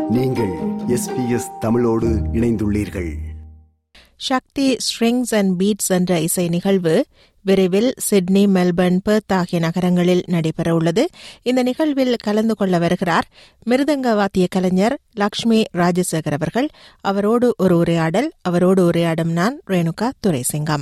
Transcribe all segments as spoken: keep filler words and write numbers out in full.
நீங்கள் S B S தமிழோடு இணைந்துள்ளீர்கள். சக்தி ஸ்ட்ரிங்ஸ் அண்ட் பீட்ஸ் என்ற இசை நிகழ்வு விரைவில் சிட்னி, மெல்பர்ன், பெர்த் ஆகிய நகரங்களில் நடைபெறவுள்ளது. இந்த நிகழ்வில் கலந்து கொள்ள வருகிறார் மிருதங்க வாத்திய கலைஞர் லக்ஷ்மி ராஜசேகர் அவர்கள். அவரோடு ஒரு உரையாடல். அவரோடு உரையாடும் நான் ரேணுகா துரைசிங்கம்.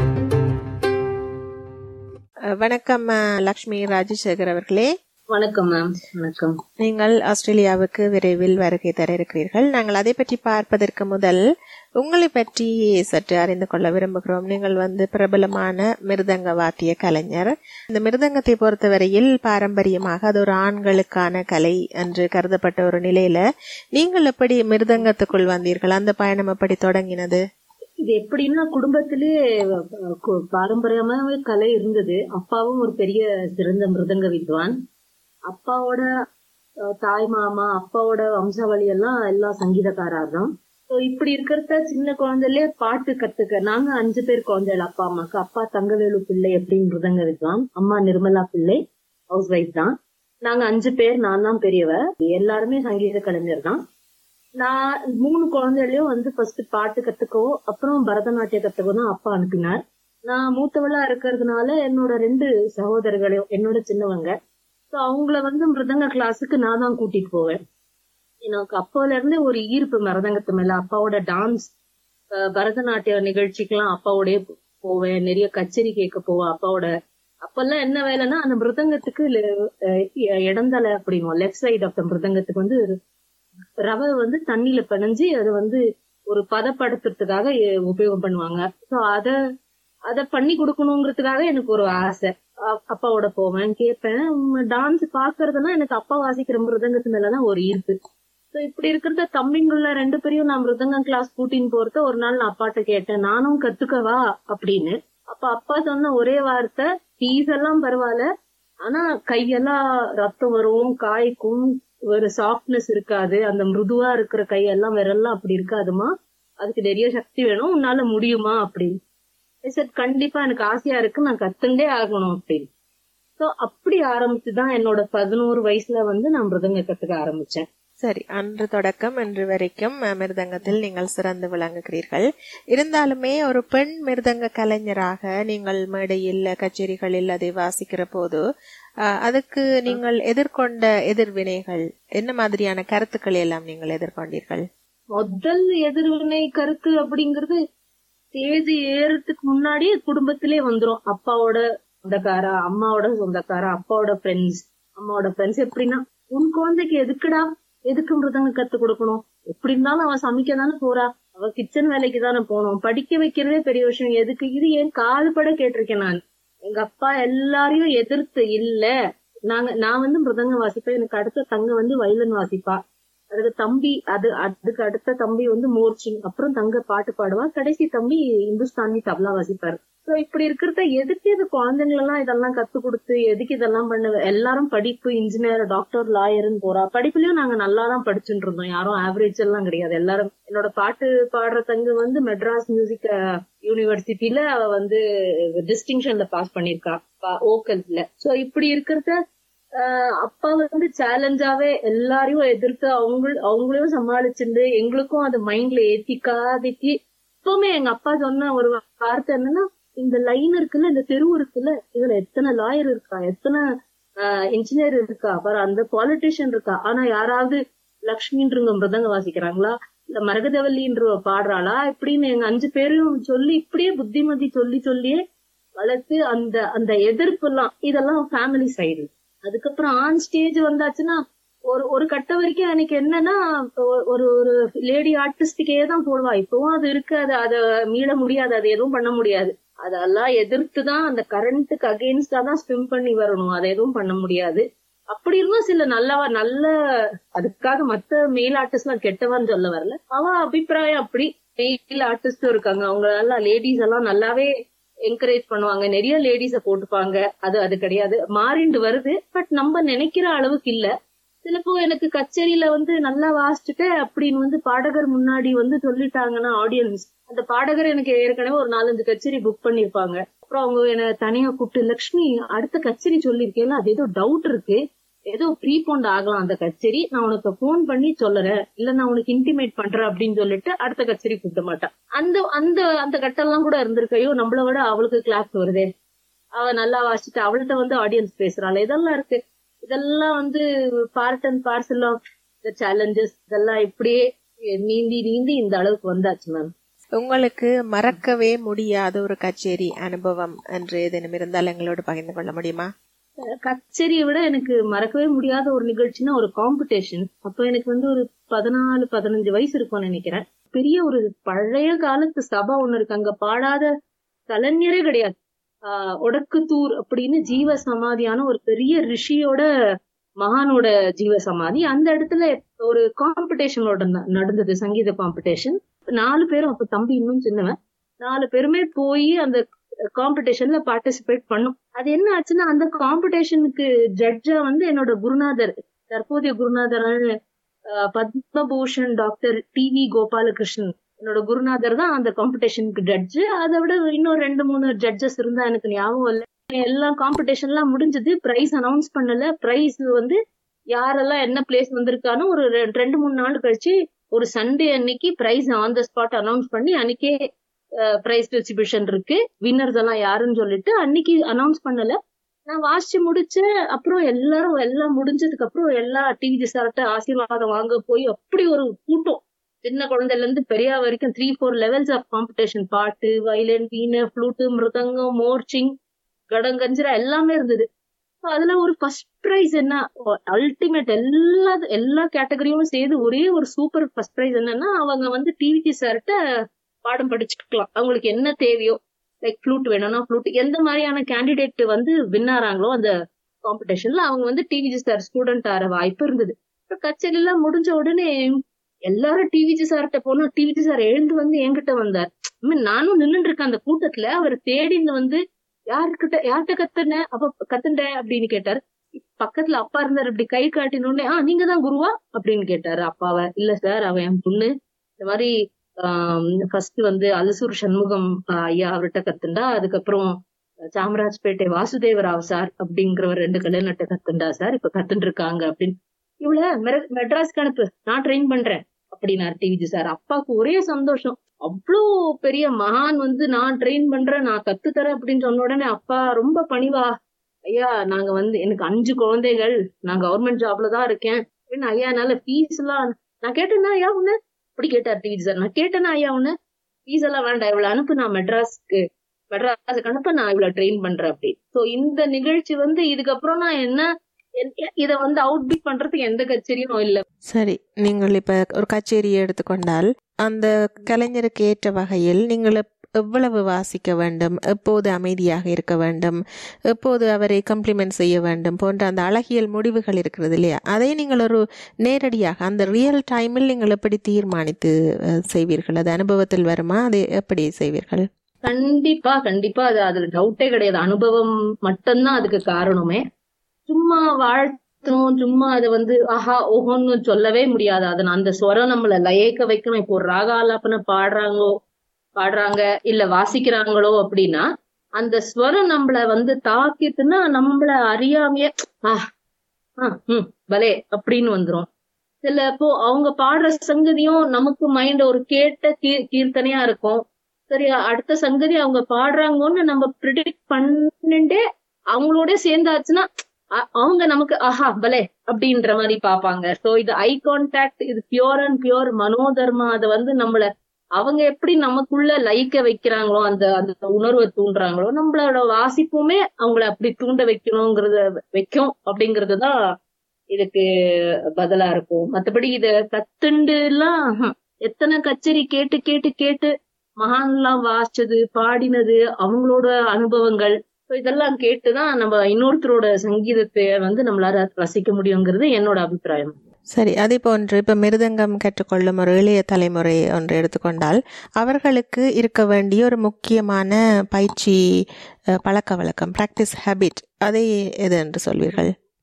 வணக்கம் லக்ஷ்மி ராஜசேகர் அவர்களே. வணக்கம் மேம். வணக்கம். நீங்கள் ஆஸ்திரேலியாவுக்கு விரைவில் வருகை தர இருக்கிறீர்கள். நாங்கள் அதை பற்றி பார்ப்பதற்கு முதல் உங்களை பற்றி சற்று அறிந்து கொள்ள விரும்புகிறோம். நீங்கள் வந்து பிரபலமான மிருதங்க வாத்திய கலைஞர். இந்த மிருதங்கத்தை பொறுத்தவரையில் பாரம்பரியமாக அது ஒரு ஆண்களுக்கான கலை என்று கருதப்பட்ட ஒரு நிலையில நீங்கள் எப்படி மிருதங்கத்துக்குள் வந்தீர்கள்? அந்த பயணம் எப்படி தொடங்கினது? இது எப்படின்னா, குடும்பத்திலே பாரம்பரியமாவே கலை இருந்தது. அப்பாவும் ஒரு பெரிய சிறந்த மிருதங்க வித்வான். அப்பாவோட தாய் மாமா, அப்பாவோட வம்சாவளி எல்லாம் எல்லாம் சங்கீதக்காரர் தான். இப்படி இருக்கிறத சின்ன குழந்தையிலே பாட்டு கத்துக்க, நாங்க அஞ்சு பேர் குழந்தைகள் அப்பா அம்மாக்கு. அப்பா தங்கவேலு பிள்ளை அப்படின்னு மிருதங்க வித்வான், அம்மா நிர்மலா பிள்ளை ஹவுஸ் ஒய்ஃப் தான். நாங்க அஞ்சு பேர், நான் தான் பெரியவ. எல்லாருமே சங்கீத கலைஞர் தான். நான் மூணு குழந்தைகளையும் வந்து ஃபர்ஸ்ட் பாட்டு கத்துக்கவோ அப்புறம் பரதநாட்டியம் கத்துக்கோ தான் அப்பா அனுப்பினார். நான் மூத்தவளா இருக்கிறதுனால என்னோட ரெண்டு சகோதரர்களையும், என்னோட சின்னவங்க, அவங்கள வந்து மிருதங்க கிளாஸுக்கு நான் தான் கூட்டிட்டு போவேன். எனக்கு அப்போல இருந்தே ஒரு ஈர்ப்பு மிருதங்கத்து மேல. அப்பாவோட டான்ஸ், பரதநாட்டிய நிகழ்ச்சிக்கெல்லாம் அப்பாவோடய போவேன். நிறைய கச்சேரி கேட்க போவேன் அப்பாவோட. அப்பெல்லாம் என்ன வேலைன்னா, அந்த மிருதங்கத்துக்கு இடந்தலை அப்படின்னுவோம், லெஃப்ட் சைடு ஆஃப் த மிருதங்கத்துக்கு வந்து ரவை வந்து தண்ணியில பிணைஞ்சு அதை வந்து ஒரு பதப்படுத்துறதுக்காக உபயோகம் பண்ணுவாங்க. சோ அத அத பண்ணி கொடுக்கணுங்கிறதுக்காக எனக்கு ஒரு ஆசை. அப்பாவோட போவேன், கேட்பேன். டான்ஸ் பாக்குறதுன்னா எனக்கு அப்பா வாசிக்கிற மிருதங்கத்து மேலதான் ஒரு ஈர்ப்பு. சோ இப்படி இருக்கிறத தம்பிங்குள்ள ரெண்டு பேரையும் நான் மிருதங்கம் கிளாஸ் கூட்டின்னு போறத ஒரு நாள் நான் அப்பாட்ட கேட்டேன், நானும் கத்துக்கவா அப்படின்னு. அப்ப அப்பா சொன்ன ஒரே வார்த்தை, ஃபீஸ் எல்லாம் பரவாயில்ல, ஆனா கையெல்லாம் ரத்தம் வரும், காய்க்கும், ஒரு சாஃப்ட்னஸ் இருக்காது, அந்த மிருதுவா இருக்கிற கையெல்லாம் விரல்லாம் அப்படி இருக்காதுமா, அதுக்கு நிறைய சக்தி வேணும், உன்னால முடியுமா அப்படின்னு. சார் கண்டிப்பா எனக்கு ஆசையா இருக்கு, நான் கத்துண்டே ஆகணும் அப்படின்னு. சோ அப்படி ஆரம்பிச்சுதான் என்னோட பதினோரு வயசுல வந்து நான் மிருதங்க கத்துக்க ஆரம்பிச்சேன். சரி, அன்று தொடக்கம் இன்று வரைக்கும் மிருதங்கத்தில் நீங்கள் சிறந்து விளங்குகிறீர்கள். இருந்தாலுமே ஒரு பெண் மிருதங்க கலைஞராக நீங்கள் மேடையில், கச்சேரிகளில் அதை வாசிக்கிற போது அதுக்கு நீங்கள் எதிர்கொண்ட எதிர்வினைகள் என்ன மாதிரியான கருத்துக்களை எல்லாம் நீங்கள் எதிர்கொண்டீர்கள்? முதல் எதிர்வினை கருத்து அப்படிங்கறது, ஸ்டேஜ் ஏறதுக்கு முன்னாடியே குடும்பத்திலே வந்துரும். அப்பாவோட சொந்தக்காரா, அம்மாவோட சொந்தக்காரா, அப்பாவோட ஃப்ரெண்ட்ஸ், அம்மாவோட ஃப்ரெண்ட்ஸ். எப்படின்னா, உன் குழந்தைக்கு எதுக்குடா எதுக்கு மிருதங்க கத்து கொடுக்கணும், எப்படி இருந்தாலும் அவ சமைக்க தானே போறா, அவ கிச்சன் வேலைக்கு தானே போனோம், படிக்க வைக்கிறதே பெரிய விஷயம், எதுக்கு இது? ஏன் கால்பட கேட்டிருக்கேன் நான். எங்க அப்பா எல்லாரையும் எதிர்த்து இல்ல, நாங்க நான் வந்து மிருதங்க வாசிப்பேன், எனக்கு அடுத்த தங்க வந்து வயலின் வாசிப்பா, அதுக்கு தம்பி அது அதுக்கு அடுத்த தம்பி வந்து மோர்ச்சிங், அப்புறம் தங்க பாட்டு பாடுவா, கடைசி தம்பி இந்துஸ்தானி தபலா வாசிப்பாரு. சோ இப்படி இருக்கிறத எதுக்கு இது குழந்தைங்க எல்லாம் இதெல்லாம் கத்து கொடுத்து எதுக்கு இதெல்லாம் பண்ண? எல்லாரும் படிப்பு, இன்ஜினியர், டாக்டர், லாயர்னு போறா. படிப்புலயும் நாங்க நல்லாதான் படிச்சுட்டு இருந்தோம், யாரும் ஆவரேஜ் எல்லாம் கிடையாது. எல்லாரும் என்னோட பாட்டு பாடுற தங்க வந்து மெட்ராஸ் மியூசிக் யூனிவர்சிட்டியில அவ வந்து டிஸ்டிங்ஷன்ல பாஸ் பண்ணிருக்கா ஓக்கல்ஸ்ல. சோ இப்படி இருக்கிறத ஆஹ் அப்பா வந்து சேலஞ்சாவே எல்லாரையும் எதிர்த்து அவங்க அவங்களையும் சமாளிச்சுட்டு எங்களுக்கும் அது மைண்ட்ல ஏத்திக்காதைக்கு. இப்பவுமே எங்க அப்பா சொன்ன ஒரு வார்த்தை என்னன்னா, இந்த லைன் இருக்குல்ல, இந்த தெரு இருக்குல்ல, இதுல எத்தனை லாயர் இருக்கா, எத்தனை ஆஹ் இன்ஜினியர் இருக்கா, அப்புறம் அந்த பாலிட்டிஷியன் இருக்கா, ஆனா யாராவது லக்ஷ்மின்றவங்க மிருதங்க வாசிக்கிறாங்களா, இல்ல மரகதவல்லின்ற பாடுறாளா இப்படின்னு எங்க அஞ்சு பேரும் சொல்லி இப்படியே புத்திமதி சொல்லி சொல்லியே வளர்த்து அந்த அந்த எதிர்ப்பு எல்லாம் இதெல்லாம் ஃபேமிலி சைடு. அதுக்கப்புறம் ஆன் ஸ்டேஜ் வந்தாச்சுன்னா ஒரு ஒரு கட்ட வரைக்கும் எனக்கு என்னன்னா, ஒரு ஒரு லேடி ஆர்டிஸ்டுக்கே தான் போடுவா. இப்பவும் அது இருக்கு, அது அதை மீள முடியாது, அது எதுவும் பண்ண முடியாது. அதெல்லாம் எதிர்த்துதான் அந்த கரண்ட்டுக்கு அகெயின்ஸ்டா தான் ஸ்விம் பண்ணி வரணும், அதை எதுவும் பண்ண முடியாது. அப்படி இருந்தும் சில நல்லவா நல்ல, அதுக்காக மத்த மெயில் ஆர்டிஸ்ட் எல்லாம் கெட்டவான்னு சொல்ல வரல, அவ அபிப்பிராயம் அப்படி. மெயில் ஆர்டிஸ்டும் இருக்காங்க, அவங்க எல்லாம் லேடிஸ் எல்லாம் நல்லாவே என்கரேஜ் பண்ணுவாங்க, நிறைய லேடிஸ போட்டுப்பாங்க. அது அது கிடையாது, மாறிண்டு வருது, பட் நம்ம நினைக்கிற அளவுக்கு இல்ல. சிலப்போ எனக்கு கச்சேரியில வந்து நல்லா வாசிச்சுட்டு அப்படின்னு வந்து பாடகர் முன்னாடி வந்து சொல்லிட்டாங்கன்னா ஆடியன்ஸ், அந்த பாடகர் எனக்கு ஏற்கனவே ஒரு நாலஞ்சு கச்சேரி புக் பண்ணிருப்பாங்க. அப்புறம் அவங்க என்ன தனியா கூப்பிட்டு, லக்ஷ்மி அடுத்த கச்சேரி சொல்லிருக்கேன், அது ஏதோ டவுட் இருக்கு, ஏதோ ப்ரீபோண்ட் ஆகலாம் அந்த கச்சேரி, நான் உனக்கு போன் பண்ணி சொல்லுறேன், இல்ல நான் உனக்கு இன்டிமேட் பண்றேன் அப்படின்னு சொல்லிட்டு அடுத்த கச்சேரி கூப்பிட மாட்டான். அந்த அந்த அந்த கட்டெல்லாம் கூட இருந்திருக்கையோ, நம்மள விட அவளுக்கு கிளாஸ் வருதே, அவ நல்லா வாசிட்டு அவள்கிட்ட வந்து ஆடியன்ஸ் பேசுறாள், இதெல்லாம் இருக்கு. இதெல்லாம் வந்து part and parcel of the challenges. இதெல்லாம் இப்படியே நீந்தி நீந்தி இந்த அளவுக்கு வந்தாச்சு மேம். உங்களுக்கு மறக்கவே முடியாத ஒரு கச்சேரி அனுபவம் என்று ஏதேனும் இருந்தால் எங்களோட பகிர்ந்து கொள்ள முடியுமா? கச்சேரியை விட எனக்கு மறக்கவே முடியாத ஒரு நிகழ்ச்சினா ஒரு காம்படிஷன். அப்ப எனக்கு வந்து ஒரு பதினாலு பதினஞ்சு வயசு இருக்கும்னு நினைக்கிறேன். பெரிய ஒரு பழைய காலத்து சபா ஒண்ணு இருக்கு, அங்க பாடாத கலைஞரே கிடையாது. ஆஹ் ஒடக்குத்தூர் அப்படின்னு ஜீவ சமாதியான ஒரு பெரிய ரிஷியோட மகானோட ஜீவ சமாதி. அந்த இடத்துல ஒரு காம்படிஷனோட நடந்தது, சங்கீத காம்படிஷன். நாலு பேரும், அப்ப தம்பி இன்னும் சின்னவன், நாலு பேருமே போய் அந்த காம்படிஷன்ல பார்ட்டிசிபேட் பண்ணும். அது என்ன ஆச்சுன்னா, அந்த காம்படிஷனுக்கு ஜட்ஜா வந்து என்னோட குருநாதர், தற்போதைய குருநாதரான Padma Bhushan doctor T V Gopalakrishnan, என்னோட குருநாதர் தான் அந்த காம்படிஷனுக்கு ஜட்ஜு. அதை விட இன்னும் ரெண்டு மூணு ஜட்ஜஸ் இருந்தா எனக்கு ஞாபகம் இல்லை. எல்லாம் காம்படிஷன் எல்லாம் முடிஞ்சது, பிரைஸ் அனௌன்ஸ் பண்ணல. பிரைஸ் வந்து யாரெல்லாம் என்ன பிளேஸ் வந்திருக்கானோ ஒரு ரெண்டு மூணு நாள் கழிச்சு ஒரு சண்டே அன்னைக்கு prize on the spot announce பண்ணி அன்னைக்கே பிரைஸ் டிஸ்ட்ரிபியூஷன் இருக்கு, வின்னர்ஸ் எல்லாம் யாருன்னு சொல்லிட்டு அன்னைக்கு அனௌன்ஸ் பண்ணல. நான் வாசிச்சு முடிச்சேன். அப்புறம் எல்லாரும் எல்லாம் முடிஞ்சதுக்கு அப்புறம் எல்லா டிவி சார்ட்ட ஆசீர்வாதம் வாங்க போய் அப்படி ஒரு கூட்டம், சின்ன குழந்தைல இருந்து பெரியா வரைக்கும் three four levels of competition, பாட்டு, வயலின், வீணை, ஃப்ளூட்டு, மிருதங்கம், மோர்ச்சிங், கடங்கஞ்சிரா எல்லாமே இருந்தது. அதுல ஒரு ஃபர்ஸ்ட் பிரைஸ் என்ன, அல்டிமேட் எல்லா எல்லா கேட்டகரியும் சேர்ந்து ஒரே ஒரு சூப்பர் ஃபர்ஸ்ட் பிரைஸ் என்னன்னா, அவங்க வந்து டிவி சார்ட்ட பாடம் படிச்சுக்கலாம், அவங்களுக்கு என்ன தேவையோ, லைக் ஃப்ளூட் வேணும்னா ஃப்ளூட், எந்த மாதிரியான கேண்டிடேட் வந்து வின் ஆறாங்களோ அந்த காம்படிஷன்ல அவங்க வந்து டிவிஜி சார் ஸ்டூடெண்ட் ஆற வாய்ப்பு இருந்தது. கச்சேரி எல்லாம் முடிஞ்ச உடனே எல்லாரும் டிவிஜி சார்கிட்ட போனா, டிவிஜி சார் எழுந்து வந்து என்கிட்ட வந்தார். நானும் நின்றுட்டு இருக்கேன் அந்த கூட்டத்துல, அவர் தேடின்னு வந்து யாருக்கிட்ட யார்கிட்ட கத்துன அப்ப கத்துண்ட அப்படின்னு கேட்டாரு. பக்கத்துல அப்பா இருந்தாரு, அப்படி கை காட்டினோடனே ஆஹ் நீங்க தான் குருவா அப்படின்னு கேட்டாரு அப்பாவை. இல்ல சார், அவன் என் பொண்ணு, இந்த மாதிரி ஆஹ் ஃபர்ஸ்ட் வந்து அலசூர் சண்முகம் ஐயா அவர்கிட்ட கத்துண்டா, அதுக்கப்புறம் சாமராஜ்பேட்டை வாசுதேவராவ் சார் அப்படிங்கிறவர் ரெண்டு கல்யாணத்தை கத்துண்டா சார், இப்ப கத்துட்டு இருக்காங்க அப்படின்னு. இவ்வளவு மெட்ராஸ்க்கு அனுப்பு, நான் ட்ரெயின் பண்றேன் அப்படின்னாரு டிவிஜி சார். அப்பாவுக்கு ஒரே சந்தோஷம், அவ்வளோ பெரிய மகான் வந்து நான் ட்ரெயின் பண்றேன், நான் கத்து தரேன் அப்படின்னு சொன்ன உடனே அப்பா ரொம்ப பணிவா, ஐயா நாங்க வந்து எனக்கு அஞ்சு குழந்தைகள், நான் கவர்மெண்ட் ஜாப்ல தான் இருக்கேன் அப்படின்னு, ஐயா என்னால ஃபீஸ் எல்லாம், நான் கேட்டேன்னா ஐயா உன்ன அப்படி கேட்டார் டிவிஜி சார். நான் கேட்டேன்னா ஐயா உன்ன ஃபீஸ் எல்லாம் வேண்டாம், இவ்வளவு அனுப்பு, நான் மெட்ராஸ்க்கு மெட்ராஸுக்கு அனுப்ப, நான் இவ்வளவு ட்ரெயின் பண்றேன் அப்படி. சோ இந்த நிகழ்ச்சி வந்து இதுக்கப்புறம் நான் என்ன இத வந்து அவுட் பீட் பண்றதுக்கு எந்த கச்சேரியும் இல்ல. சரி, நீங்கள் இப்ப ஒரு கச்சேரியை எடுத்துக்கொண்டால் அந்த கலைஞருக்கு ஏற்ற வகையில் நீங்கள் எவ்வளவு வாசிக்க வேண்டும், எப்போது அமைதியாக இருக்க வேண்டும், எப்போது அவரை கம்ப்ளிமெண்ட் செய்ய வேண்டும் போன்ற அந்த அழகியல் முடிவுகள் இருக்கிறது இல்லையா, அதை நீங்கள் ஒரு நேரடியாக அந்த ரியல் டைமில் நீங்கள் எப்படி தீர்மானித்து செய்வீர்கள்? அது அனுபவத்தில் வருமா? அதை எப்படி செய்வீர்கள்? கண்டிப்பா கண்டிப்பா அது அதுல டவுட்டே கிடையாது. அனுபவம் மட்டும்தான் அதுக்கு காரணமே. சும்மா வாழ்த்தணும், சும்மா அதை வந்து ஆஹா ஓஹோன்னு சொல்லவே முடியாது. அதை அந்த ஸ்வரம் நம்மள லயக்க வைக்கணும். இப்போ ஒரு ராக ஆலாபனை பாடுறாங்களோ பாடுறாங்க இல்ல வாசிக்கிறாங்களோ அப்படின்னா அந்த ஸ்வரம் நம்மள வந்து தாக்கிட்டுன்னா நம்மள அறியாமையே ஆஹ் ஹம் பலே அப்படின்னு வந்துரும். சில இப்போ அவங்க பாடுற சங்கதியும் நமக்கு மைண்ட் ஒரு கேட்ட கீ கீர்த்தனையா இருக்கும். சரியா, அடுத்த சங்கதி அவங்க பாடுறாங்கன்னு நம்ம ப்ரிடிக்ட் பண்ணிட்டே அவங்களோட சேர்ந்தாச்சுன்னா அவங்க நமக்கு ஆஹா பலே அப்படின்ற மாதிரி பாப்பாங்க. சோ இது ஐ கான்டாக்ட், இது பியூர் அண்ட் பியூர் மனோதர்மா. அதை வந்து நம்மள அவங்க எப்படி நமக்குள்ள லயிக்க வைக்கிறாங்களோ, அந்த அந்த உணர்வை தூண்டுறாங்களோ, நம்மளோட வாசிப்புமே அவங்கள அப்படி தூண்ட வைக்கணுங்கிறத வைக்கும் அப்படிங்கறதுதான் இதுக்கு பதிலா இருக்கும். மத்தபடி இத கத்துண்டு எல்லாம் எத்தனை கச்சேரி கேட்டு கேட்டு கேட்டு மகான்லாம் வாசிச்சது பாடினது அவங்களோட அனுபவங்கள் இதெல்லாம் கேட்டுதான் நம்ம இன்னொருத்தரோட சங்கீதத்தை வந்து நம்மளால ரசிக்க முடியுங்கிறது என்னோட அபிப்பிராயம். சரி, அதே போன்று இப்ப மிருதங்கம் கற்றுக்கொள்ளும் ஒரு இளைய தலைமுறை ஒன்று எடுத்துக்கொண்டால் அவர்களுக்கு இருக்க வேண்டிய ஒரு முக்கியமான பயிற்சி பழக்க வழக்கம், பிராக்டிஸ் ஹேபிட், அதை எது என்று சொல்வீர்கள்?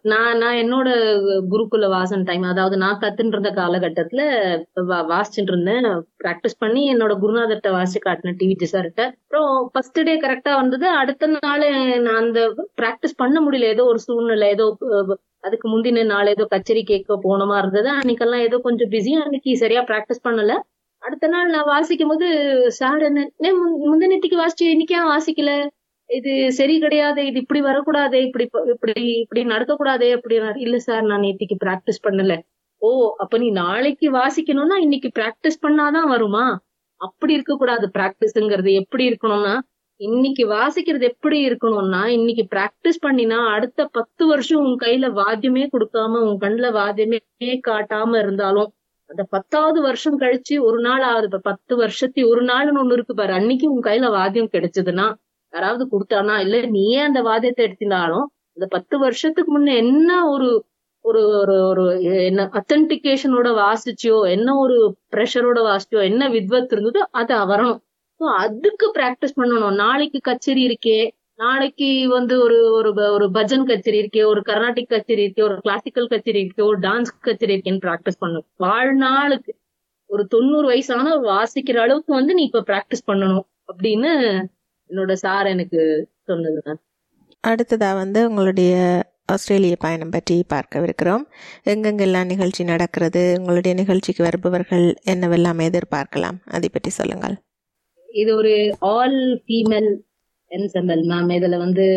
நான் நான் என்னோட குருகுல வாசன் டைம், அதாவது நான் கத்துட்டு இருந்த காலகட்டத்துல வாசிச்சுட்டு இருந்தேன். பிராக்டிஸ் பண்ணி என்னோட குருநாதர்கிட்ட வாசிச்சு காட்டினேன், டிவி சார்கிட்ட. அப்புறம் ஃபர்ஸ்ட் டே கரெக்டா வந்தது. அடுத்த நாள் நான் அந்த பிராக்டிஸ் பண்ண முடியல, ஏதோ ஒரு சூழ்நிலை, ஏதோ அதுக்கு முந்தின நாள் ஏதோ கச்சேரி கேட்க போனமா இருந்தது. அன்னைக்கெல்லாம் ஏதோ கொஞ்சம் பிஸி, அன்னைக்கு சரியா பிராக்டிஸ் பண்ணல. அடுத்த நாள் நான் வாசிக்கும் போது சார் என்ன முந்தினத்துக்கு வாசிச்சு இன்னைக்கே வாசிக்கல, இது சரி கிடையாது, இது இப்படி வரக்கூடாது, இப்படி இப்படி இப்படி நடக்கக்கூடாது அப்படின்னா. இல்ல சார், நான் நேத்திக்கு பிராக்டிஸ் பண்ணல. ஓ, அப்ப நீ நாளைக்கு வாசிக்கணும்னா இன்னைக்கு பிராக்டிஸ் பண்ணாதான் வருமா? அப்படி இருக்க கூடாது. பிராக்டிஸ்ங்கிறது எப்படி இருக்கணும்னா, இன்னைக்கு வாசிக்கிறது எப்படி இருக்கணும்னா, இன்னைக்கு பிராக்டிஸ் பண்ணினா அடுத்த பத்து வருஷம் உன் கையில வாத்தியமே கொடுக்காம உன் கண்ணுல வாத்தியமே காட்டாம இருந்தாலும் அந்த பத்தாவது வருஷம் கழிச்சு ஒரு நாள் ஆகுது, பத்து வருஷத்தி ஒரு நாள்னு ஒண்ணு இருக்கு பாரு, அன்னைக்கு உன் கையில வாத்தியம் கிடைச்சதுன்னா, யாராவது கொடுத்தானா இல்ல நீயே அந்த வாத்தியத்தை எடுத்தினாலும் அந்த பத்து வருஷத்துக்கு முன்ன என்ன ஒரு ஒரு ஒரு என்ன அத்தன்டிகேஷனோட வாசிச்சியோ, என்ன ஒரு ப்ரெஷரோட வாசிச்சியோ, என்ன வித்வத் இருந்ததோ அது வரணும். ஸோ அதுக்கு பிராக்டிஸ் பண்ணணும். நாளைக்கு கச்சேரி இருக்கே, நாளைக்கு வந்து ஒரு ஒரு பஜன் கச்சேரி இருக்கே, ஒரு கர்நாடிக் கச்சேரி இருக்கே, ஒரு கிளாசிக்கல் கச்சேரி இருக்கே, ஒரு டான்ஸ் கச்சேரி இருக்கேன்னு பிராக்டிஸ் பண்ணணும். வாழ்நாளுக்கு ஒரு தொண்ணூறு வயசான வாசிக்கிற அளவுக்கு வந்து நீ இப்ப பிராக்டிஸ் பண்ணணும் அப்படின்னு என்னோட சார் எனக்கு சொன்னது. அடுத்ததா வந்து உங்களுடைய ஆஸ்திரேலிய பயணம் பற்றி பார்க்கவிருக்கிறோம். எங்கெங்கெல்லாம் நிகழ்ச்சி நடக்கிறது, உங்களுடைய நிகழ்ச்சிக்கு வருபவர்கள் என்னவெல்லாம் எதிர்பார்க்கலாம், அதை பற்றி சொல்லுங்கள். இது ஒரு ஆல் ஃபீமேல் என்செம்பிள் மேம். இதுல வந்து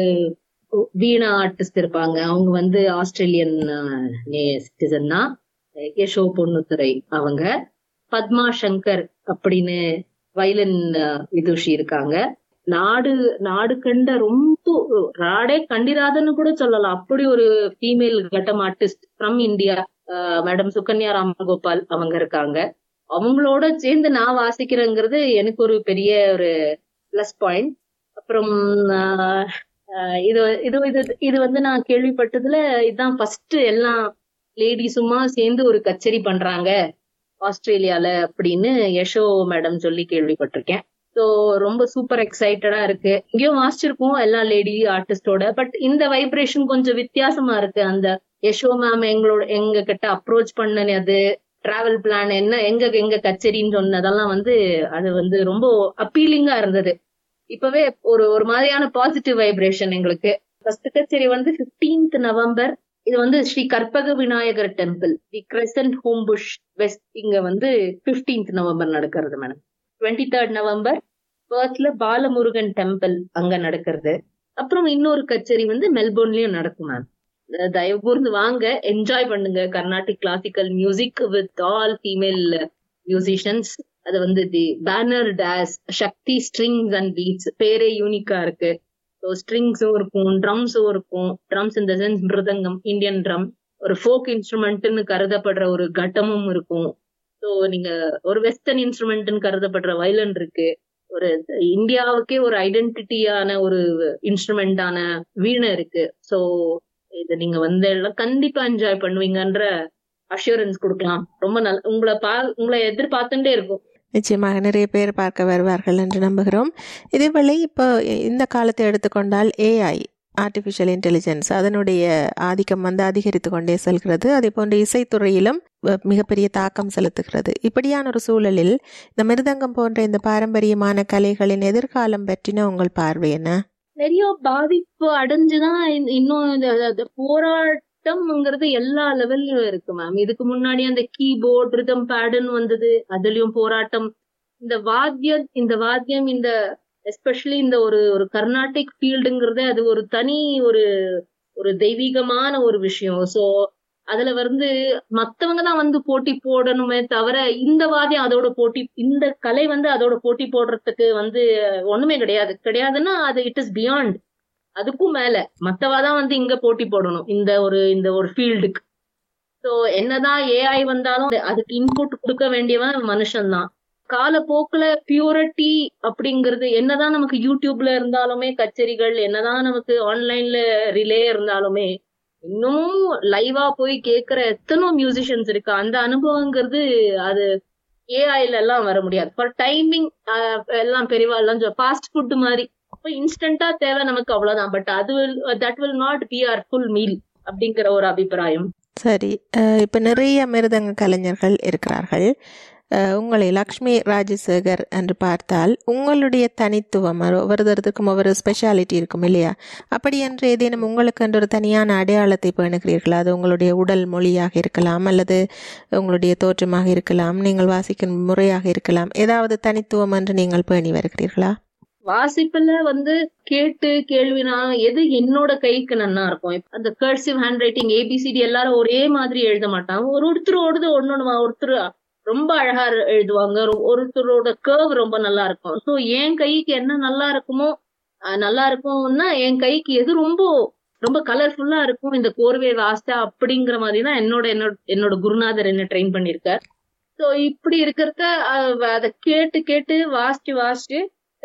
வீணா ஆர்டிஸ்ட் இருப்பாங்க, அவங்க வந்து ஆஸ்திரேலியன் சிட்டிசன் தான், யசோ பொன்னுத்துறை அவங்க. பத்மா சங்கர் அப்படின்னு வயலின் விதுஷி இருக்காங்க. நாடு நாடு கண்ட ரொம்ப நாடே கண்டிராதன்னு கூட சொல்லலாம், அப்படி ஒரு female ghatam artist from India, madam Sukanya Ramagopal அவங்க இருக்காங்க. அவங்களோட சேர்ந்து நான் வாசிக்கிறேங்கிறது எனக்கு ஒரு பெரிய ஒரு பிளஸ் பாயிண்ட். அப்புறம் இது இது இது இது வந்து நான் கேள்விப்பட்டதுல இதுதான் ஃபர்ஸ்ட் எல்லா லேடிஸுமா சேர்ந்து ஒரு கச்சேரி பண்றாங்க ஆஸ்திரேலியால அப்படின்னு யசோ மேடம் சொல்லி கேள்விப்பட்டிருக்கேன். ஸோ ரொம்ப சூப்பர் எக்ஸைட்டடா இருக்கு. இங்கேயும் வாசிச்சிருக்கோம் எல்லா லேடி ஆர்டிஸ்டோட, பட் இந்த வைப்ரேஷன் கொஞ்சம் வித்தியாசமா இருக்கு. அந்த யசோ மேம் எங்களோட எங்க கிட்ட அப்ரோச் பண்ணது, டிராவல் பிளான் என்ன, எங்க எங்க கச்சேரின்னு சொன்னதெல்லாம் வந்து அது வந்து ரொம்ப அப்பீலிங்கா இருந்தது. இப்பவே ஒரு ஒரு மாதிரியான பாசிட்டிவ் வைப்ரேஷன் எங்களுக்கு. ஃபர்ஸ்ட் கச்சேரி வந்து பிப்டீன்த் நவம்பர். இது வந்து Sri Karpaga Vinayagar temple, the Crescent Homebush West, இங்க வந்து பிப்டீன்த் நவம்பர் நடக்கிறது மேடம். டுவெண்ட்டி தேர்ட் நவம்பர் பர்த்ல பாலமுருகன் டெம்பிள் அங்க நடக்கிறது. அப்புறம் இன்னொரு கச்சேரி வந்து மெல்போர்ன்லயும் நடக்கும் மேம். தயவு கூர்ந்து வாங்க, என்ஜாய் பண்ணுங்க Carnatic classical music with all female musicians. அது வந்து the banner days Shakti strings and beats, பேரே யூனிக்கா இருக்கு. ஸோ ஸ்ட்ரிங்ஸும் இருக்கும், ட்ரம்ஸும் இருக்கும். ட்ரம்ஸ் இந்த சென்ஸ் மிருதங்கம், இந்தியன் ட்ரம், ஒரு ஃபோக் இன்ஸ்ட்ருமெண்ட்னு கருதப்படுற ஒரு கட்டமும் இருக்கும். ஸோ நீங்க ஒரு வெஸ்டர்ன் இன்ஸ்ட்ருமெண்ட்னு கருதப்படுற வயலன் இருக்கு. ஒரு இந்தியாவுக்கே ஒரு ஐடென்டிட்டியான ஒரு இன்ஸ்ட்ருமெண்டான வீணை இருக்கு. ஸோ இதை நீங்க வந்து எல்லாம் கண்டிப்பா என்ஜாய் பண்ணுவீங்கன்ற அஷூரன்ஸ் கொடுக்கலாம். ரொம்ப நல்ல, உங்களை பா உங்களை எதிர்பார்த்துட்டே இருக்கும். நிச்சயமாக நிறைய பேர் பார்க்க வருவார்கள் என்று நம்புகிறோம். இதேவேளை இப்போ இந்த காலத்தை எடுத்துக்கொண்டால் ஏஐ, ஆர்டிஃபிஷியல் இன்டெலிஜென்ஸ், அதனுடைய ஆதிக்கம் வந்து அதிகரித்து கொண்டே செல்கிறது. அதே போன்று இசைத்துறையிலும் மிகப்பெரிய தாக்கம் செலுத்துகிறது. இப்படியான ஒரு சூழலில் இந்த மிருதங்கம் போன்ற இந்த பாரம்பரியமான கலைகளின் எதிர்காலம் பற்றின உங்கள் பார்வை என்ன? நிறைய பாதிப்பு அடைஞ்சுதான் இன்னும் போராட்டம்ங்கிறது எல்லா லெவல்லயும் இருக்கு மேம். இதுக்கு முன்னாடி அந்த கீபோர்ட் ரிதம் பேடுன்னு வந்தது, அதுலயும் போராட்டம். இந்த வாத்தியம் இந்த வாத்தியம் இந்த எஸ்பெஷலி இந்த ஒரு ஒரு கர்நாடிக் ஃபீல்டுங்கிறது அது ஒரு தனி ஒரு ஒரு தெய்வீகமான ஒரு விஷயம். சோ அதுல வந்து மத்தவங்க தான் வந்து போட்டி போடணுமே தவிர இந்த வாத்தியம் அதோட போட்டி, இந்த கலை வந்து அதோட போட்டி போடுறதுக்கு வந்து ஒண்ணுமே கிடையாது. கிடையாதுன்னா அது இட் இஸ் பியாண்ட், அதுக்கும் மேல மத்தவாதான் வந்து இங்க போட்டி போடணும் இந்த ஒரு இந்த ஒரு ஃபீல்டுக்கு. சோ என்னதான் ஏஐ வந்தாலும் அதுக்கு இன்புட் கொடுக்க வேண்டியவன் மனுஷன் தான். காலப்போக்குல பியூரிட்டி அப்படிங்கிறது என்னதான் நமக்கு யூடியூப்ல இருந்தாலுமே கச்சேரிகள், என்னதான் நமக்கு ஆன்லைன்ல ரிலே இருந்தாலுமே, இன்னமும் லைவா போய் கேட்கிற எத்தனோ மியூசிஷியன்ஸ் இருக்கு. அந்த அனுபவங்கிறது அது ஏஐல எல்லாம் வர முடியாது. ஃபார் டைமிங் எல்லாம் பெரியவா எல்லாம் ஃபாஸ்ட் ஃபுட் மாதிரி இன்ஸ்டன்டா தேவை நமக்கு, அவ்வளவுதான். பட் அது that will not be a full meal அப்படிங்கிற ஒரு அபிப்பிராயம். சரி, அஹ் இப்ப நிறைய மிருதங்க கலைஞர்கள் இருக்கிறார்கள். அஹ் உங்களை லக்ஷ்மி ராஜசேகர் என்று பார்த்தால் உங்களுடைய தனித்துவம் ஒவ்வொருத்தருக்கும் ஒவ்வொரு ஸ்பெஷாலிட்டி இருக்கும் இல்லையா? அப்படி என்று ஏதேனும் உங்களுக்கு என்று ஒரு தனியான அடையாளத்தை பேணுகிறீர்களா? அது உங்களுடைய உடல் மொழியாக இருக்கலாம், அல்லது உங்களுடைய தோற்றமாக இருக்கலாம், நீங்கள் வாசிக்கும் முறையாக இருக்கலாம். ஏதாவது தனித்துவம் என்று நீங்கள் பேணி வருகிறீர்களா? வாசிப்புல வந்து கேட்டு கேள்வினா எது என்னோட கைக்கு நன்னா இருக்கும். அந்த கர்சிவ் ஹேண்ட் ரைட்டிங் ஏபிசிடி எல்லாரும் ஒரே மாதிரி எழுத மாட்டாங்க. ஒரு ஒருத்தரோடது ஒன்னொன்னு, ஒருத்தர் ரொம்ப அழகா எழுதுவாங்க, ஒருத்தரோட கர்வ் ரொம்ப நல்லா இருக்கும். சோ என் கைக்கு என்ன நல்லா இருக்குமோ நல்லா இருக்கும்னா என் கைக்கு எது ரொம்ப ரொம்ப கலர்ஃபுல்லா இருக்கும் இந்த கோர்வே வாஸ்தா அப்படிங்கிற மாதிரி தான் என்னோட என்னோட என்னோட குருநாதர் என்ன ட்ரெயின் பண்ணிருக்கார். சோ இப்படி இருக்கிறத அதை கேட்டு கேட்டு வாசிச்சு வாசிச்சு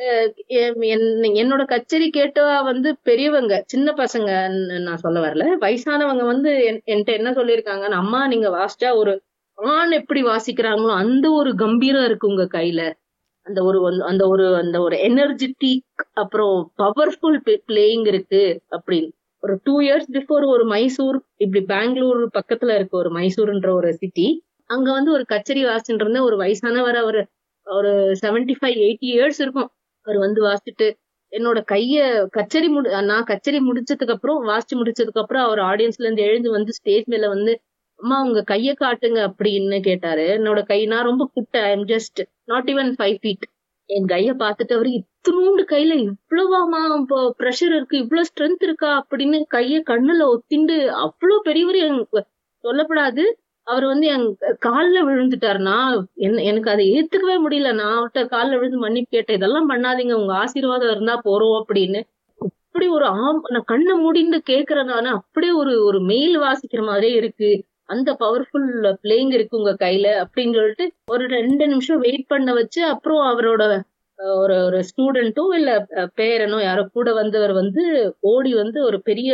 என்னோட கச்சேரி கேட்டவா வந்து பெரியவங்க, சின்ன பசங்க நான் சொல்ல வரல, வயசானவங்க வந்து என்கிட்ட என்ன சொல்லியிருக்காங்கன்னா, அம்மா நீங்க வாசிச்சா ஒரு ஆண் எப்படி வாசிக்கிறாங்களோ அந்த ஒரு கம்பீரம் இருக்கு உங்க கையில, அந்த ஒரு அந்த ஒரு அந்த ஒரு எனர்ஜெட்டிக் அப்புறம் பவர்ஃபுல் பிளேயிங் இருக்கு அப்படின்னு. ஒரு டூ இயர்ஸ் பிஃபோர் ஒரு மைசூர், இப்படி பெங்களூர் பக்கத்துல இருக்கு ஒரு மைசூர்ன்ற ஒரு சிட்டி, அங்க வந்து ஒரு கச்சேரி வாசிட்டு இருந்த ஒரு வயசானவர், அவர் ஒரு செவன்டி ஃபைவ் எயிட்டி இயர்ஸ் இருக்கும். அவர் வந்து வாசிச்சுட்டு என்னோட கைய கச்சேரி முடி நான் கச்சேரி முடிச்சதுக்கு அப்புறம் வாசிச்சு முடிச்சதுக்கு அப்புறம் அவர் ஆடியன்ஸ்ல இருந்து எழுந்து வந்து ஸ்டேஜ் மேல வந்து, அம்மா உங்க கைய காட்டுங்க அப்படின்னு கேட்டாரு. என்னோட கை நான் ரொம்ப குட்டை, I'm just not even five feet. என் கைய பார்த்துட்டு அவரு, இத்தினூண்டு கையில இவ்வளவாமா ப்ரெஷர் இருக்கு, இவ்வளவு ஸ்ட்ரென்த் இருக்கா அப்படின்னு கைய கண்ணுல ஒத்திண்டு, அவ்வளவு பெரியவர் சொல்லப்படாது, அவர் வந்து என் கால்ல விழுந்துட்டாருனா எனக்கு அதை ஏத்துக்கவே முடியல. நான் அவர்கிட்ட கால்ல விழுந்து மன்னிப்பு கேட்டேன், இதெல்லாம் பண்ணாதீங்க, உங்க ஆசீர்வாதம் இருந்தா போறோம் அப்படின்னு. அப்படி ஒரு ஆம் நான் கண்ணை மூடிந்து கேக்குறேன், அப்படியே ஒரு ஒரு மெயில் வாசிக்கிற மாதிரியே இருக்கு, அந்த பவர்ஃபுல் பிளேயிங் இருக்கு உங்க கையில அப்படின்னு சொல்லிட்டு ஒரு ரெண்டு நிமிஷம் வெயிட் பண்ண வச்சு, அப்புறம் அவரோட ஒரு ஒரு ஸ்டூடெண்டோ இல்ல பேரனோ யாரோ கூட வந்தவர் வந்து ஓடி வந்து ஒரு பெரிய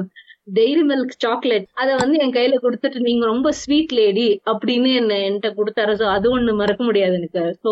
டெய்ரி மில்க் சாக்லேட் அத வந்து என் கையில கொடுத்துட்டு, நீங்க ரொம்ப ஸ்வீட் லேடி அப்படின்னு என்ன என்கிட்ட கொடுத்தாரு. சோ அது ஒண்ணு மறக்க முடியாது எனக்கு. சோ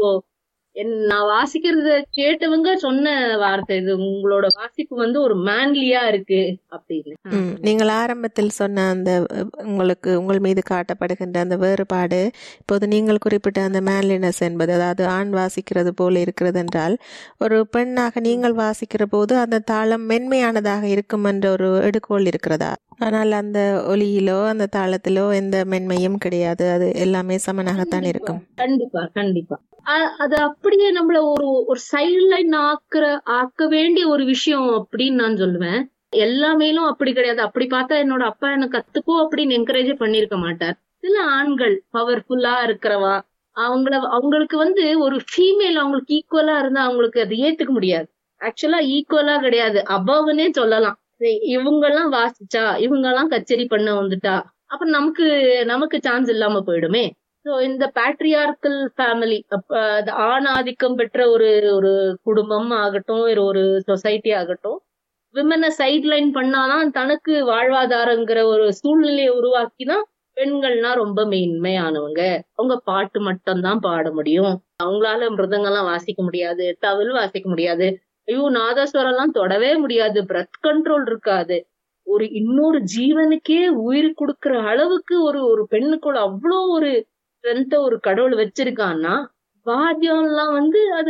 நான் வாசிக்கிறத கேட்டவங்க சொன்ன வார்த்தை இது, உங்களோட வாசிப்பு வந்து ஒரு மேன்லியா இருக்கு அப்படின்னு. நீங்கள் ஆரம்பத்தில் சொன்ன அந்த உங்களுக்கு உங்கள் மீது காட்டப்படுகின்ற அந்த வேறுபாடு, இப்போது நீங்கள் குறிப்பிட்ட அந்த மேன்லினஸ் என்பது, அதாவது ஆண் வாசிக்கிறது போல இருக்கிறது என்றால், ஒரு பெண்ணாக நீங்கள் வாசிக்கிற போது அந்த தாளம் மென்மையானதாக இருக்கும் என்ற ஒரு எடுகோள் இருக்கிறதா? ஆனால் அந்த ஒலியிலோ அந்த தாளத்திலோ எந்த மென்மையும் கிடையாது, அது எல்லாமே சமனாகத்தான் இருக்கும். கண்டிப்பா கண்டிப்பா அது அப்படியே நம்மள ஒரு ஒரு சைட்லைன் ஆக்குற ஆக்க வேண்டிய ஒரு விஷயம் அப்படின்னு நான் சொல்லுவேன். எல்லாமேலும் அப்படி கிடையாது. அப்படி பார்த்தா என்னோட அப்பா என்ன கத்துக்கோ அப்படின்னு என்கரேஜ் பண்ணிருக்க மாட்டார். சில ஆண்கள் பவர்ஃபுல்லா இருக்கிறவா, அவங்கள அவங்களுக்கு வந்து ஒரு ஃபீமேல் அவங்களுக்கு ஈக்குவலா இருந்தா அவங்களுக்கு அது ஏத்துக்க முடியாது. ஆக்சுவலா ஈக்குவலா கிடையாது, அபவ்னே சொல்லலாம். இவங்க எல்லாம் வாசிச்சா, இவங்க எல்லாம் கச்சேரி பண்ண வந்துட்டா, அப்புறம் நமக்கு நமக்கு சான்ஸ் இல்லாம போயிடுமே. சோ இந்த பேட்ரியார்கல் ஃபேமிலி, ஆண் ஆதிக்கம் பெற்ற ஒரு ஒரு குடும்பம் ஆகட்டும், ஒரு சொசைட்டி ஆகட்டும், விமனை சைட்லைன் பண்ணாதான் தனக்கு வாழ்வாதாரங்கிற ஒரு சூழ்நிலையை உருவாக்கிதான் பெண்கள்னா ரொம்ப மேன்மையானவங்க, அவங்க பாட்டு மட்டும் தான் பாட முடியும், அவங்களால மிருதங்கெல்லாம் வாசிக்க முடியாது, தவில் வாசிக்க முடியாது, ஐயோ நாதஸ்வரம் எல்லாம் தொடவே முடியாது, பிரெத் கண்ட்ரோல் இருக்காது, ஒரு இன்னொரு ஜீவனுக்கே உயிர் கொடுக்கற அளவுக்கு ஒரு ஒரு பெண்ணுக்குள்ள அவ்வளோ ஒரு ஸ்ட்ரென்த்த ஒரு கடவுள் வச்சிருக்கான்னா, வாத்தியம் எல்லாம் வந்து அது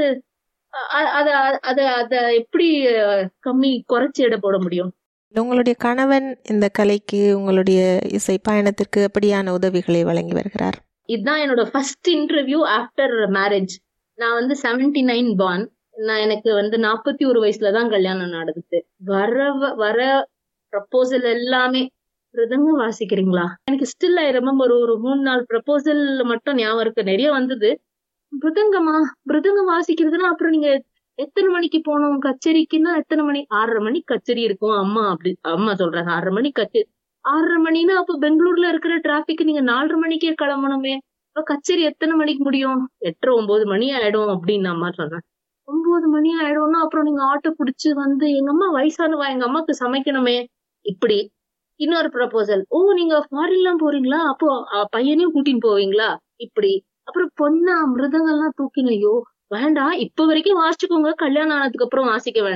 அத அத அத எப்படி கம்மி குறைச்சி எடை போட முடியும்? உங்களுடைய கணவன் இந்த கலைக்கு உங்களுடைய இசை பயணத்திற்கு எப்படியான உதவிகளை வழங்கி வருகிறார்? இதுதான் என்னோட ஃபர்ஸ்ட் இன்டர்வியூ ஆஃப்டர் மேரேஜ். நான் வந்து செவன்டி நைன் பார்ன். நான் எனக்கு வந்து நாற்பத்தி ஒரு வயசுலதான் கல்யாணம் நடந்துச்சு. வர வர ப்ரப்போசல் எல்லாமே மிருதங்கம் வாசிக்கிறீங்களா, எனக்கு ஸ்டில் ஐ ரிமெம்பர் ஒரு மூணு நாள் ப்ரப்போசல் மட்டும் ஞாபகம் இருக்கு, நிறைய வந்தது. மிருதங்கமா மிருதங்கம் வாசிக்கிறதுனா அப்புறம் நீங்க எத்தனை மணிக்கு போனோம் கச்சேரிக்குன்னா, எத்தனை மணி? ஆறரை மணிக்கு கச்சேரி இருக்கும் அம்மா அப்படி அம்மா சொல்றாங்க. ஆறரை மணிக்கு கச்சேரி, ஆறரை மணினா அப்ப பெங்களூர்ல இருக்கிற டிராபிக் நீங்க நாலரை மணிக்கே கிளம்பணுமே, இப்ப கச்சேரி எத்தனை மணிக்கு முடியும்? எட்டரை ஒன்பது மணி ஆயிடும் அப்படின்னு அம்மா சொன்னாங்க. ஒன்பது மணி ஆயிடும்னா அப்புறம் நீங்க ஆட்டோ புடிச்சு வந்து, எங்க அம்மா வயசானவா, எங்க அம்மாக்கு சமைக்கணுமே. இப்படி இன்னொரு ப்ரப்போசல், ஓ நீங்க ஃபாரின் எல்லாம் போறீங்களா, அப்போ பையனையும் கூட்டின்னு போவீங்களா, இப்படி. அப்புறம் பொண்ணா மிருதங்கள்லாம் தூக்கினையோ வேண்டாம், இப்ப வரைக்கும் வாசிச்சுக்கோங்க, கல்யாணம் ஆனதுக்கு அப்புறம் வாசிக்க வேண்டாம்.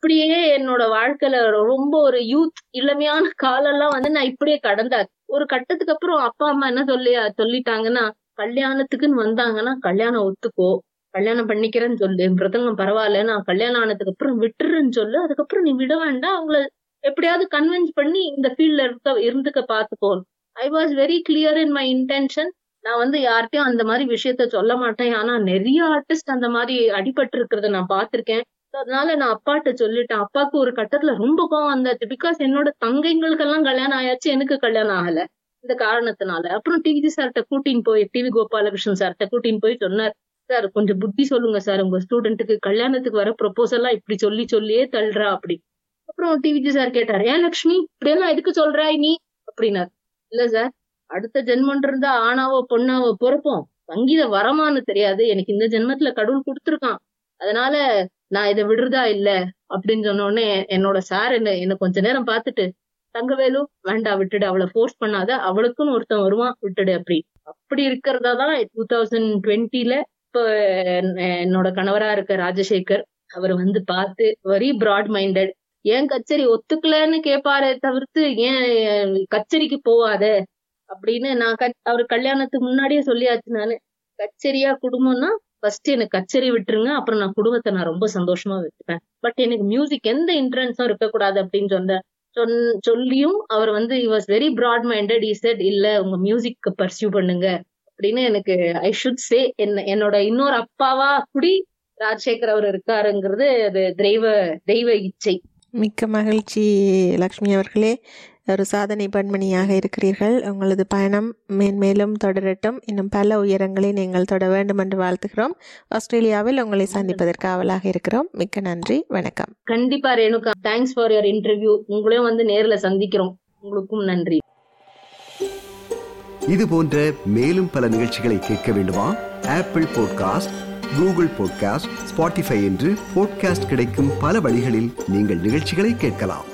இப்படியே என்னோட வாழ்க்கையில ரொம்ப ஒரு யூத் இளமையான காலெல்லாம் வந்து நான் இப்படியே கடந்தாச்சு. ஒரு கட்டத்துக்கு அப்புறம் அப்பா அம்மா என்ன சொல்லி சொல்லிட்டாங்கன்னா, கல்யாணத்துக்குன்னு வந்தாங்கன்னா கல்யாணம் ஒத்துக்கோ, கல்யாணம் பண்ணிக்கிறேன்னு சொல்லு, பிரதங்கம் பரவாயில்ல, நான் கல்யாணம் ஆனதுக்கு அப்புறம் விட்டுருன்னு சொல்லு, அதுக்கப்புறம் நீ விட வேண்டாம், அவங்கள எப்படியாவது கன்வின்ஸ் பண்ணி இந்த ஃபீல்ட்ல இருக்க இருந்துக்க பாத்துக்கோ. I was very clear in my intention. நான் வந்து யார்கிட்டயும் அந்த மாதிரி விஷயத்த சொல்ல மாட்டேன். ஆனா நிறைய ஆர்டிஸ்ட் அந்த மாதிரி அடிபட்டு இருக்கிறத நான் பாத்திருக்கேன். அதனால நான் அப்பாட்ட சொல்லிட்டேன். அப்பாவுக்கு ஒரு கட்டத்துல ரொம்ப கோவம் வந்தாச்சு. பிகாஸ் என்னோட தங்கைங்களுக்கெல்லாம் கல்யாணம் ஆயாச்சு, எனக்கு கல்யாணம் ஆகல இந்த காரணத்தினால. அப்புறம் டிவி சார்கிட்ட கூட்டின்னு போய் டிவி கோபாலகிருஷ்ணன் சார்கிட்ட கூட்டின்னு போய் சொன்னார், சார் கொஞ்சம் புத்தி சொல்லுங்க சார், உங்க ஸ்டூடெண்ட்டுக்கு கல்யாணத்துக்கு வர ப்ரொபோசல்லாம் இப்படி சொல்லி சொல்லியே தள்ளுறா அப்படி. அப்புறம் டிவிஜி சார் கேட்டாரு, ஏன் லட்சுமி இப்படியெல்லாம் எதுக்கு சொல்றாய் நீ அப்படின்னாரு. இல்ல சார், அடுத்த ஜென்மம் இருந்தா ஆணாவோ பொண்ணாவோ பொறுப்போம், சங்கீத வரமான்னு தெரியாது, எனக்கு இந்த ஜென்மத்துல கடவுள் கொடுத்துருக்கான், அதனால நான் இதை விடுறதா இல்ல அப்படின்னு சொன்ன உடனே என்னோட சார் என்ன என்ன கொஞ்ச நேரம் பார்த்துட்டு, தங்கவேலு வேண்டாம் விட்டுடு, அவளை ஃபோர்ஸ் பண்ணாத, அவளுக்குன்னு ஒருத்தன் வருவான் விட்டுடு அப்படி. அப்படி இருக்கிறதா தான் டூ தௌசண்ட் டுவெண்ட்டில இப்ப என்னோட கணவரா இருக்க ராஜசேகர் அவர் வந்து பார்த்து வெரி பிராட் மைண்டட், ஏன் கச்சேரி ஒத்துக்கலன்னு கேட்பாரே தவிர்த்து ஏன் கச்சேரிக்கு போவாத அப்படின்னு. நான் அவர் கல்யாணத்துக்கு முன்னாடியே சொல்லியாச்சு, நானு கச்சேரியா குடும்பம்னா ஃபர்ஸ்ட் எனக்கு கச்சேரி விட்டுருங்க, அப்புறம் நான் குடும்பத்தை நான் ரொம்ப சந்தோஷமா வச்சுப்பேன், பட் எனக்கு மியூசிக் எந்த இன்ட்ரெஸ்டும் இருக்கக்கூடாது அப்படின்னு சொன்ன சொன் சொல்லியும் அவர் வந்து he was very broad minded. he said இல்ல உங்க மியூசிக் பர்சியூ பண்ணுங்க அப்படின்னு. எனக்கு ஐ ஷுட் சே என்ன என்னோட இன்னொரு அப்பாவா குடி ராஜசேகர் அவர் இருக்காருங்கிறது அது தெய்வ தெய்வ இச்சை. மிக்க மகிழ்ச்சி லக்ஷ்மி அவர்களே, ஒரு சாதனை பெண்மணியாக இருக்கிறீர்கள். உங்களது பயணம் மேன்மேலும் தொடரட்டும், இன்னும் பல உயரங்களை நீங்கள் தொட வேண்டும் என்று வாழ்த்துகிறோம். ஆஸ்திரேலியாவில் உங்களை சந்திப்பதற்கு ஆவலாக இருக்கிறோம். மிக்க நன்றி, வணக்கம். கண்டிப்பா Renuka, thanks for your interview. உங்களையும் வந்து நேர்ல சந்திக்கிறோம். உங்களுக்கும் நன்றி. இது போன்ற மேலும் பல நிகழ்ச்சிகளை கேட்க வேண்டுமா? Apple podcast, Google podcast, Spotify என்று பாட்காஸ்ட் கிடைக்கும் பல வழிகளில் நீங்கள் நிகழ்ச்சிகளை கேட்கலாம்.